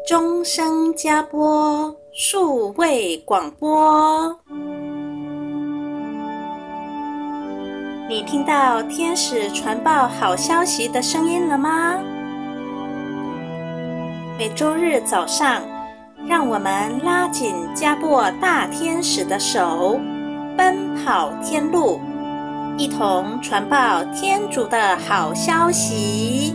钟声加播数位广播。你听到天使传报好消息的声音了吗？每周日早上，让我们拉紧加播大天使的手，奔跑天路，一同传报天主的好消息。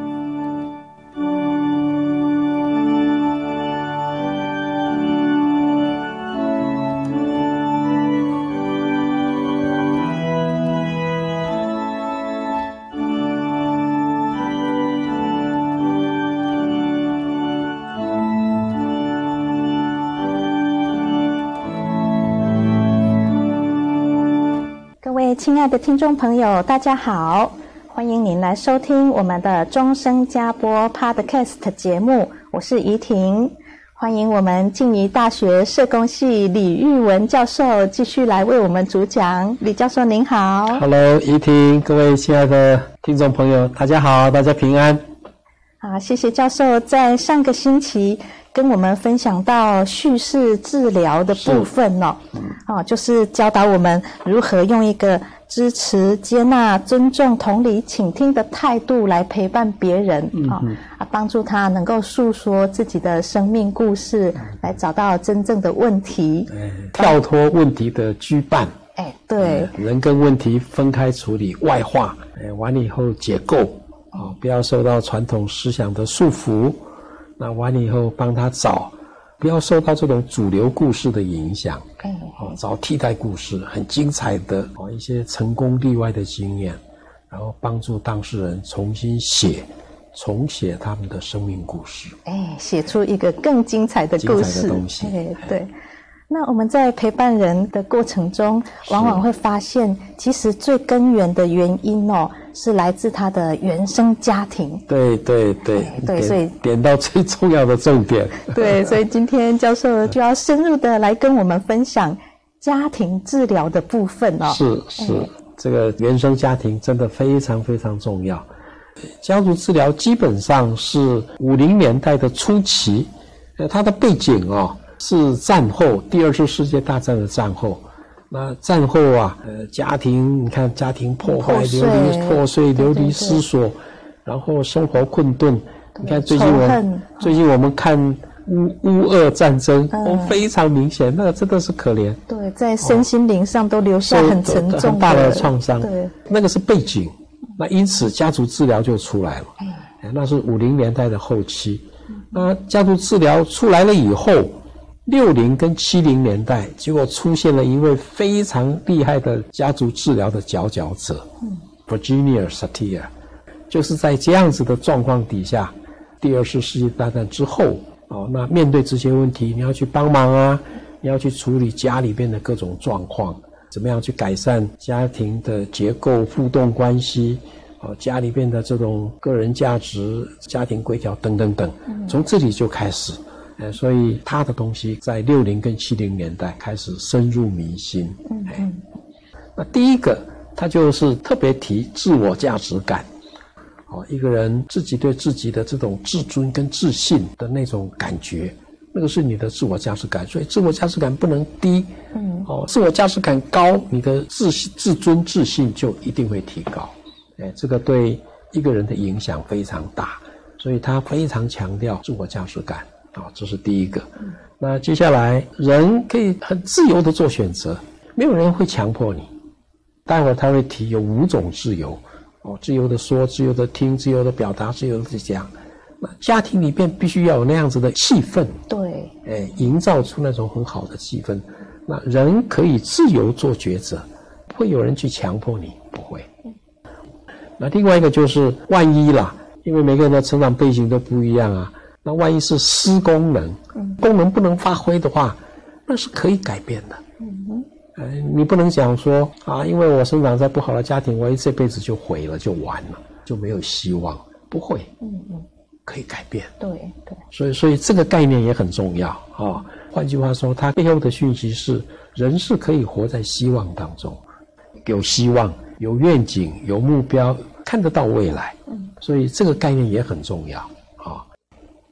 亲爱的听众朋友，大家好，欢迎您来收听我们的钟声加播 Podcast 节目，我是怡婷，欢迎我们静宜大学社工系李玉文教授继续来为我们主讲。李教授您好。 Hello， 怡婷，各位亲爱的听众朋友，大家好，大家平安。 谢谢教授在上个星期跟我们分享到叙事治疗的部分就是教导我们如何用一个支持、接纳、尊重、同理、倾听的态度来陪伴别人帮助他能够诉说自己的生命故事，来找到真正的问题， 跳脱问题的羁绊。 对， 人跟问题分开处理，外化，完了以后解构不要受到传统思想的束缚。那完了以后帮他找，不要受到这种主流故事的影响，找替代故事，很精彩的一些成功例外的经验，然后帮助当事人重重写他们的生命故事， 写出一个更精彩的故事，精彩的东西。对。那我们在陪伴人的过程中，往往会发现其实最根源的原因是来自他的原生家庭。对，所以点到最重要的重点。 对，所以今天教授就要深入的来跟我们分享家庭治疗的部分是，这个原生家庭真的非常非常重要。家族治疗基本上是50年代的初期，它的背景是战后第二次世界大战的战后。那战后家庭，你看家庭破坏、破碎、流离失所，然后生活困顿。你看最近我们看乌俄战争，非常明显，那个真的是可怜。 对，在身心灵上都留下很沉重的、 很大的创伤。 对， 那个是背景。那因此家族治疗就出来了。那是50年代的后期。那家族治疗出来了以后，60跟70年代，结果出现了一位非常厉害的家族治疗的佼佼者，Virginia Satir。就是在这样子的状况底下，第二次世界大战之后，那面对这些问题，你要去帮忙你要去处理家里边的各种状况，怎么样去改善家庭的结构、互动关系，家里边的这种个人价值、家庭规条等等等，从这里就开始。所以他的东西在60跟70年代开始深入民心。那第一个他就是特别提自我价值感。一个人自己对自己的这种自尊跟自信的那种感觉，那个是你的自我价值感。所以自我价值感不能低。自我价值感高，你的自尊自信就一定会提高。这个对一个人的影响非常大，所以他非常强调自我价值感。这是第一个。那接下来人可以很自由的做选择，没有人会强迫你。待会儿他会提有5种自由，自由的说，自由的听，自由的表达，自由的讲。那家庭里面必须要有那样子的气氛， 对， 营造出那种很好的气氛。那人可以自由做抉择，不会有人去强迫你，不会。那另外一个就是万一啦，因为每个人的成长背景都不一样那万一是失功能，功能不能发挥的话，那是可以改变的。你不能讲说因为我生长在不好的家庭，我这辈子就毁了，就完了，就没有希望。不会，可以改变。 对， 所以这个概念也很重要换句话说，它背后的讯息是，人是可以活在希望当中，有希望，有愿景，有目标，看得到未来。所以这个概念也很重要。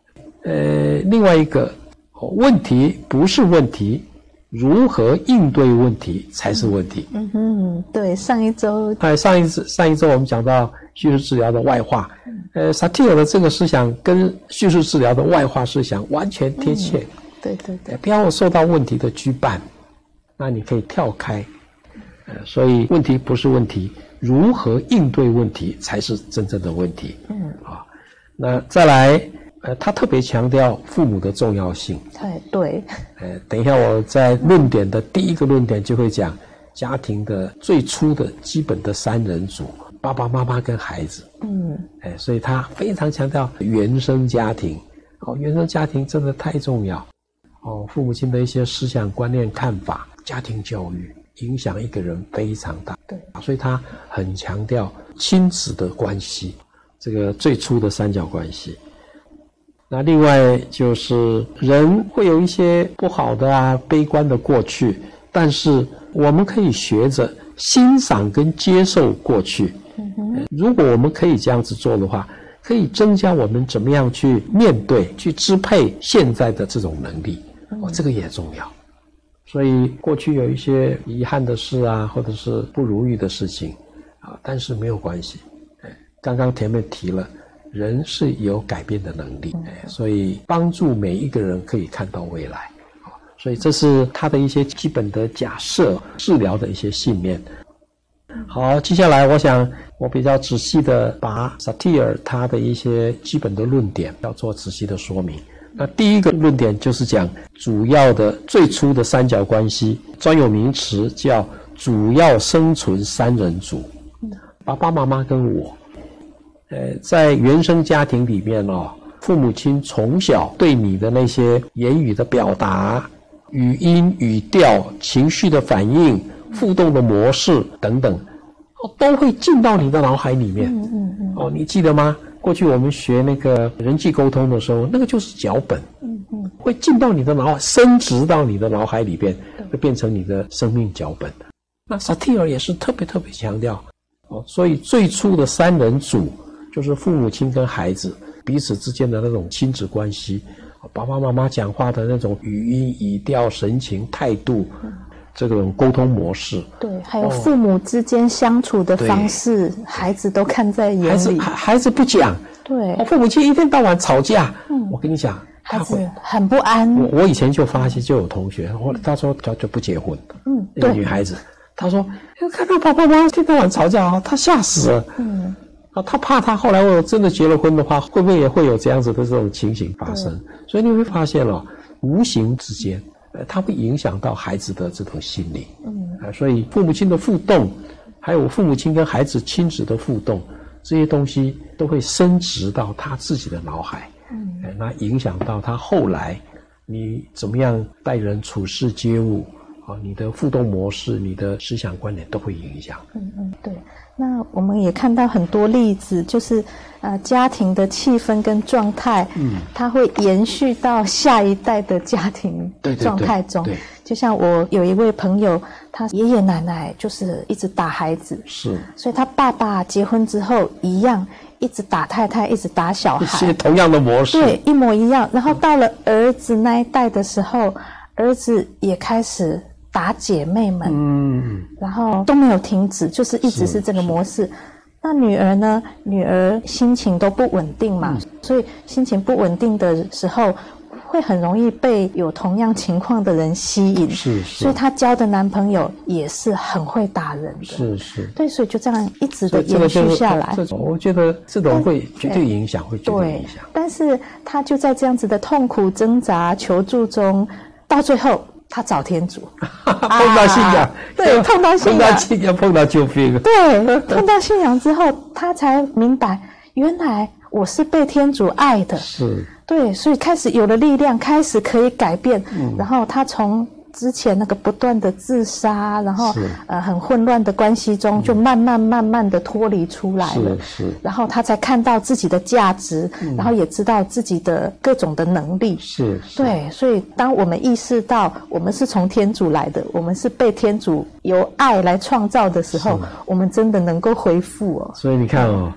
另外一个问题不是问题，如何应对问题才是问题。 对，上一周我们讲到叙事治疗的外化，萨提尔的这个思想跟叙事治疗的外化思想完全贴切。 对， 不要受到问题的羁绊，那你可以跳开。所以问题不是问题，如何应对问题才是真正的问题。那再来，他特别强调父母的重要性。 对。 等一下我在论点的第一个论点就会讲家庭的最初的基本的三人组，爸爸妈妈跟孩子。所以他非常强调原生家庭。原生家庭真的太重要。父母亲的一些思想观念看法，家庭教育影响一个人非常大。 对， 所以他很强调亲子的关系，这个最初的三角关系。那另外就是人会有一些不好的悲观的过去，但是我们可以学着欣赏跟接受过去。如果我们可以这样子做的话，可以增加我们怎么样去面对去支配现在的这种能力。这个也重要。所以过去有一些遗憾的事或者是不如意的事情但是没有关系。刚刚前面提了，人是有改变的能力，所以帮助每一个人可以看到未来。所以这是他的一些基本的假设，治疗的一些信念。好，接下来我想我比较仔细的把萨提尔他的一些基本的论点要做仔细的说明。那第一个论点就是讲主要的最初的三角关系，专有名词叫主要生存三人组，爸爸妈妈跟我。在原生家庭里面父母亲从小对你的那些言语的表达、语音、语调、情绪的反应、互动的模式等等，都会进到你的脑海里面。你记得吗？过去我们学那个人际沟通的时候，那个就是脚本，会进到你的脑海，升值到你的脑海里边，会变成你的生命脚本。那萨提尔也是特别强调，所以最初的三人组就是父母亲跟孩子彼此之间的那种亲子关系，爸爸妈妈讲话的那种语音、语调、神情、态度，这种沟通模式。对， 还有父母之间相处的方式，孩子都看在眼里。 孩子不讲， 对， 父母亲一天到晚吵架，我跟你讲， 孩子很不安。 我以前就发现，就有同学，他说他就不结婚，那个女孩子，他说看到爸爸妈妈一天到晚吵架他吓死了。他怕他后来我真的结了婚的话，会不会也会有这样子的这种情形发生？所以你会发现无形之间它会影响到孩子的这种心理。所以父母亲的互动，还有父母亲跟孩子亲子的互动，这些东西都会升值到他自己的脑海。那影响到他后来你怎么样待人处事接物你的互动模式，你的思想观念都会影响。 对。那我们也看到很多例子，就是家庭的气氛跟状态，它会延续到下一代的家庭状态中。对，就像我有一位朋友，他爷爷奶奶就是一直打孩子，所以他爸爸结婚之后一样，一直打太太，一直打小孩， 是同样的模式， 对，一模一样。然后到了儿子那一代的时候，儿子也开始打姐妹们，然后都没有停止，就是一直是这个模式。那女儿呢？女儿心情都不稳定嘛，所以心情不稳定的时候，会很容易被有同样情况的人吸引。所以她交的男朋友也是很会打人的。对，所以就这样一直的延续下来。 我觉得这种会绝对影响，会绝对影响。 但是她就在这样子的痛苦挣扎求助中，到最后他找天主， 碰到信仰， 对，碰到信仰，碰到救兵， 对，碰到信仰之后，他才明白，原来我是被天主爱的，对，所以开始有了力量，开始可以改变，然后他从之前那个不断的自杀，然后很混乱的关系中，就慢慢的脱离出来了，然后他才看到自己的价值，然后也知道自己的各种的能力，对，所以当我们意识到我们是从天主来的，我们是被天主由爱来创造的时候，我们真的能够恢复所以你看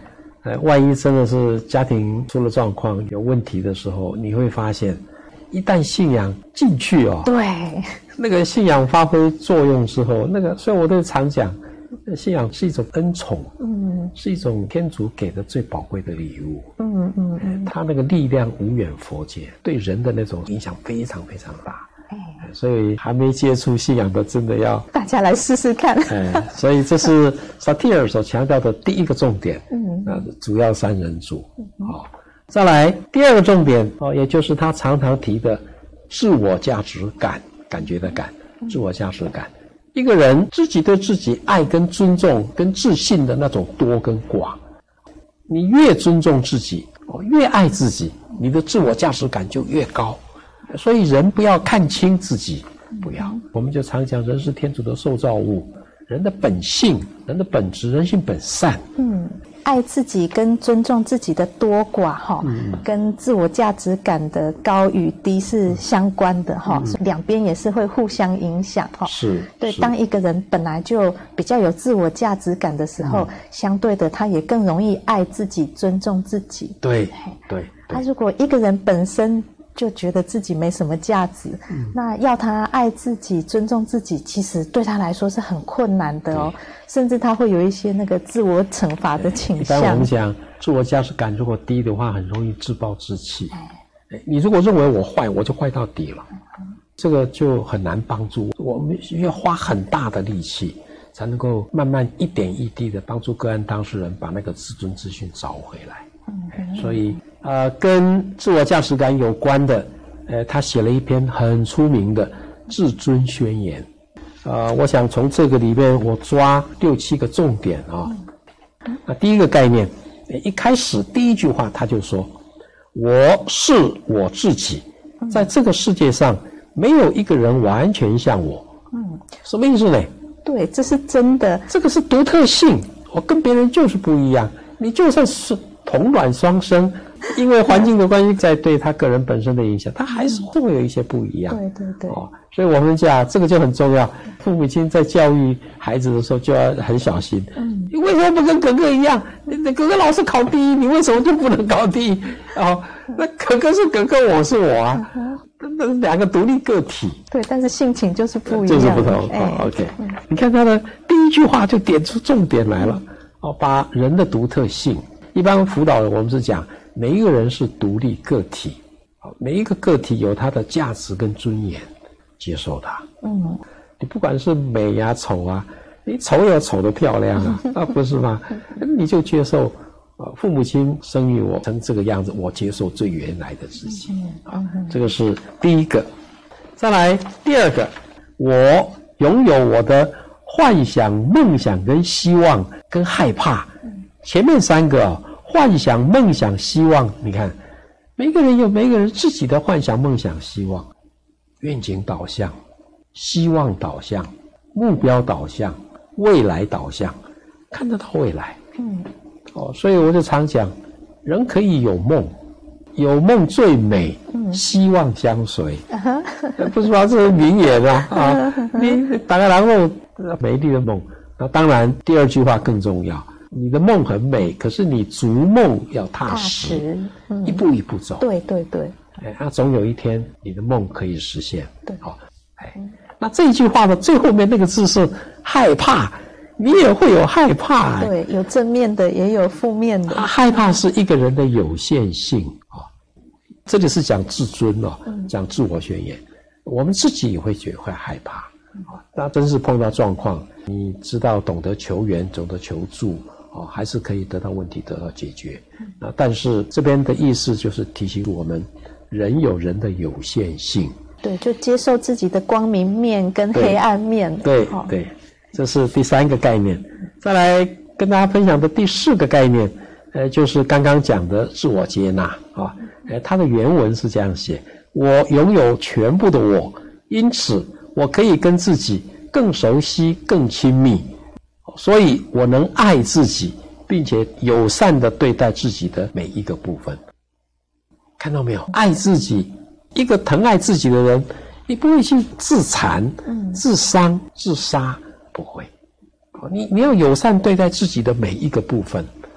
万一真的是家庭出了状况有问题的时候，你会发现一旦信仰进去对， 那个信仰发挥作用之后，所以我都常讲，信仰是一种恩宠，是一种天主给的最宝贵的礼物，它那个力量无远弗届，对人的那种影响非常非常大。所以还没接触信仰的，真的要大家来试试看。 所以这是萨提尔所强调的第一个重点，主要三人组。再来第二个重点也就是他常常提的自我价值感，感觉的感，自我价值感。一个人自己对自己爱跟尊重跟自信的那种多跟寡，你越尊重自己，越爱自己，你的自我价值感就越高。所以人不要看轻自己，不要。我们就常讲，人是天主的受造物，人的本性，人的本质，人性本善。 爱自己跟尊重自己的多寡跟自我价值感的高与低是相关的两边也是会互相影响是， 对。当一个人本来就比较有自我价值感的时候，相对的他也更容易爱自己、尊重自己。 对。 他如果一个人本身就觉得自己没什么价值，那要他爱自己、尊重自己，其实对他来说是很困难的甚至他会有一些那个自我惩罚的倾向。 一般我们讲，自我价值感如果低的话，很容易自暴自弃。你如果认为我坏，我就坏到底了，这个就很难帮助。我们要花很大的力气，才能够慢慢一点一滴的帮助个案当事人把那个自尊自信找回来。所以跟自我价值感有关的，他写了一篇很出名的自尊宣言。我想从这个里面我抓6、7个重点那第一个概念，一开始第一句话他就说，我是我自己，在这个世界上没有一个人完全像我。什么意思呢？ 对，这是真的， 这个是独特性，我跟别人就是不一样。你就算是同卵双生，因为环境的关系在对他个人本身的影响，他还是会有一些不一样。 对所以我们讲这个就很重要，父母亲在教育孩子的时候就要很小心。你为什么不跟哥哥一样？你哥哥老是考第一，你为什么就不能考第一？那哥哥是哥哥，我是我啊，那是两个独立个体。 对，但是性情就是不一样， 就是不同。OK，你看他的第一句话就点出重点来了。把人的独特性，一般辅导我们是讲每一个人是独立个体，每一个个体有他的价值跟尊严，接受他。你不管是美呀、丑啊，你丑也有丑的漂亮啊，不是吗？你就接受，父母亲生育我成这个样子，我接受最原来的自己。这个是第一个。再来第二个，我拥有我的幻想、梦想跟希望跟害怕。前面3个幻想、梦想、希望，你看每个人有每个人自己的幻想、梦想、希望，愿景导向、希望导向、目标导向、未来导向，看得到未来。所以我就常讲，人可以有梦，有梦最美，希望相随。不是吧？这是名言你打个然后美丽的梦。那当然第二句话更重要，你的梦很美，可是你逐梦要踏实，一步一步走。 对那总有一天你的梦可以实现。那这一句话的最后面那个字是害怕，你也会有害怕。 对，有正面的也有负面的。 害怕是一个人的有限性。这里是讲自尊讲自我宣言，我们自己也会害怕。那真是碰到状况，你知道懂得求援，懂得求助，还是可以得到问题得到解决。但是这边的意思就是提醒我们，人有人的有限性。 对，就接受自己的光明面跟黑暗面。 对，这是第3个概念。再来跟大家分享的第4个概念，就是刚刚讲的自我接纳它的原文是这样写：我拥有全部的我，因此我可以跟自己更熟悉、更亲密，所以我能爱自己，并且友善地对待自己的每一个部分。看到没有？爱自己，一个疼爱自己的人，你不会去自残、自伤、自杀，不会。你要友善对待自己的每一个部分，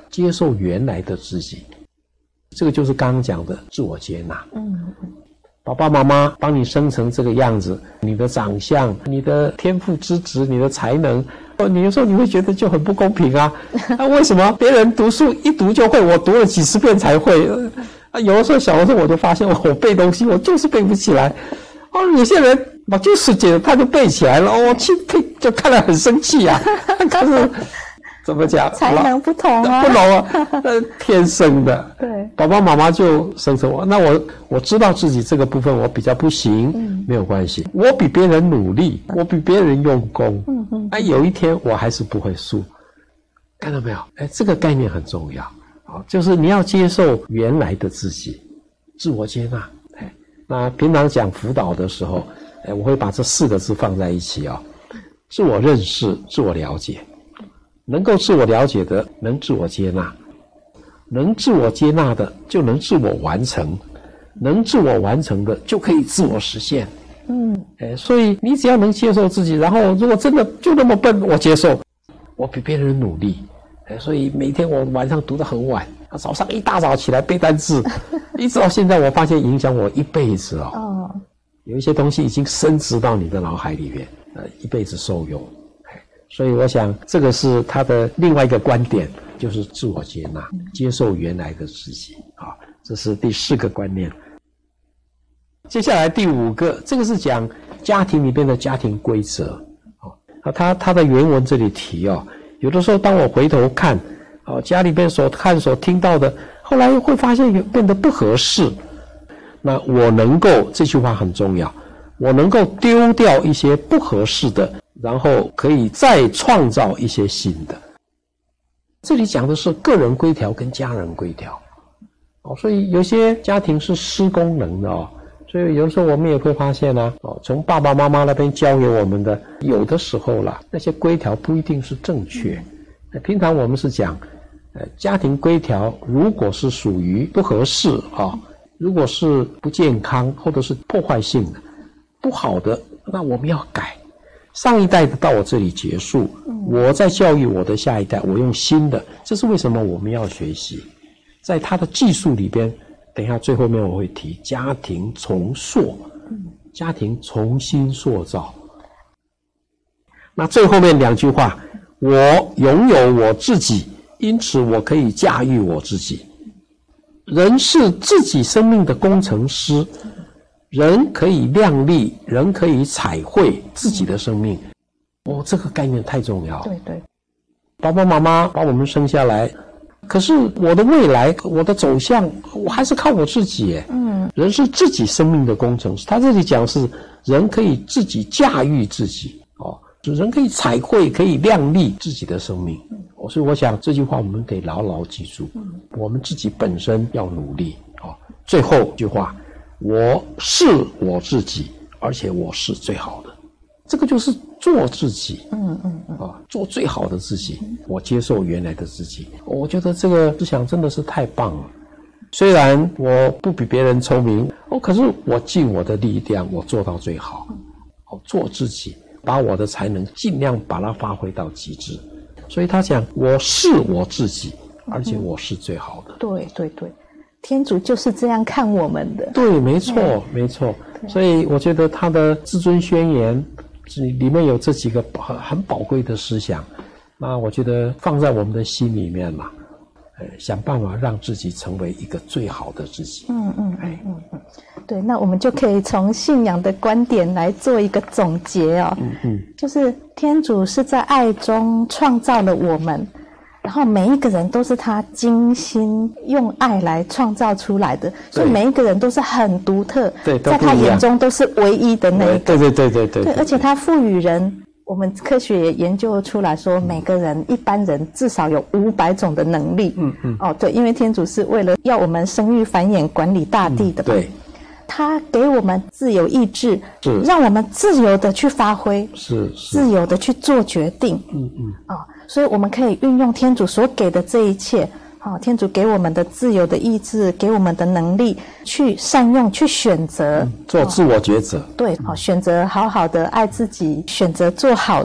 接受原来的自己。这个就是刚刚讲的自我接纳。爸爸妈妈帮你生成这个样子，你的长相，你的天赋资质，你的才能，你有时候你会觉得就很不公平啊。为什么别人读书一读就会，我读了几10遍才会？有的时候小的时候我就发现我背东西我就是背不起来。有些人把就是觉得他就背起来了，就看了很生气啊。可是怎么讲？ 才能不同啊， 不同啊，天生的。 对， 爸爸妈妈就生成我，那我知道自己这个部分我比较不行，没有关系，我比别人努力，我比别人用功，有一天我还是不会输，看到没有？这个概念很重要，就是你要接受原来的自己，自我接纳。那平常讲辅导的时候，我会把这4个字放在一起自我认识，自我了解。能够自我了解的能自我接纳，能自我接纳的就能自我完成，能自我完成的就可以自我实现。所以你只要能接受自己，然后如果真的就那么笨，我接受，我比别人努力。所以每天我晚上读得很晚，早上一大早起来背单字，一直到现在我发现影响我一辈子有一些东西已经深植到你的脑海里面，一辈子受用。所以我想这个是他的另外一个观点，就是自我接纳，接受原来的自己。这是第4个观念。接下来第5个，这个是讲家庭里面的家庭规则。他的原文这里提有的时候当我回头看家里边所看所听到的，后来会发现变得不合适。那我能够，这句话很重要，我能够丢掉一些不合适的，然后可以再创造一些新的。这里讲的是个人规条跟家人规条。所以有些家庭是失功能的所以有的时候我们也会发现从爸爸妈妈那边教给我们的，有的时候那些规条不一定是正确。平常我们是讲家庭规条如果是属于不合适如果是不健康或者是破坏性的不好的，那我们要改。上一代的到我这里结束，我在教育我的下一代，我用新的。这是为什么我们要学习。在他的技术里边，等一下最后面我会提家庭重塑，家庭重新塑造。那最后面2句话，我拥有我自己，因此我可以驾驭我自己。人是自己生命的工程师，人可以量力，人可以彩绘自己的生命。这个概念太重要。 对， 爸爸妈妈把我们生下来，可是我的未来，我的走向，我还是靠我自己人是自己生命的工程师。他这里讲是人可以自己驾驭自己人可以彩绘，可以量力自己的生命。所以我想这句话我们得牢牢记住，我们自己本身要努力最后一句话，我是我自己，而且我是最好的。这个就是做自己做最好的自己，我接受原来的自己。我觉得这个思想真的是太棒了。虽然我不比别人聪明可是我尽我的力量，我做到最好做自己，把我的才能尽量把它发挥到极致。所以他讲我是我自己，而且我是最好的。 对，天主就是这样看我们的。 对，没错。所以我觉得他的至尊宣言里面有这几个很宝贵的思想，那我觉得放在我们的心里面想办法让自己成为一个最好的自己。 对，那我们就可以从信仰的观点来做一个总结就是天主是在爱中创造了我们，然后每一个人都是他精心用爱来创造出来的，所以每一个人都是很独特，在他眼中都是唯一的那一个。对，而且他赋予人，我们科学也研究出来说，每个人一般人至少有500种的能力。对，因为天主是为了要我们生育繁衍管理大地的嘛。对，他给我们自由意志，让我们自由的去发挥，自由的去做决定。所以我们可以运用天主所给的这一切，天主给我们的自由的意志，给我们的能力，去善用，去选择， 做自我抉择。 对，选择好好的爱自己，选择做好的，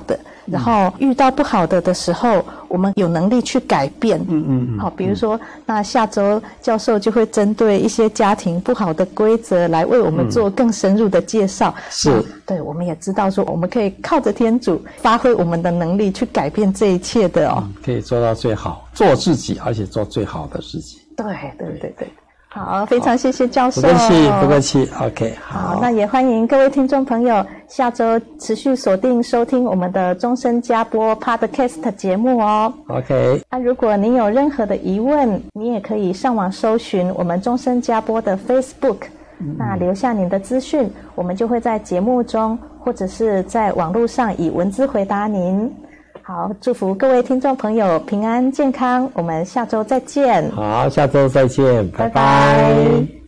然后遇到不好的时候，我们有能力去改变。好，比如说，那下周教授就会针对一些家庭不好的规则来为我们做更深入的介绍。 是， 对，我们也知道说，我们可以靠着天主发挥我们的能力去改变这一切的哦。 可以做到最好，做自己，而且做最好的事情。 对。好，非常谢谢教授。 不客气 OK 好， 那也欢迎各位听众朋友下周持续锁定收听我们的终身加播 Podcast 节目哦。 OK， 那如果您有任何的疑问，你也可以上网搜寻我们终身加播的 Facebook，那留下您的资讯，我们就会在节目中或者是在网络上以文字回答您。好，祝福各位听众朋友平安健康，我们下周再见。 好，下周再见，拜拜拜。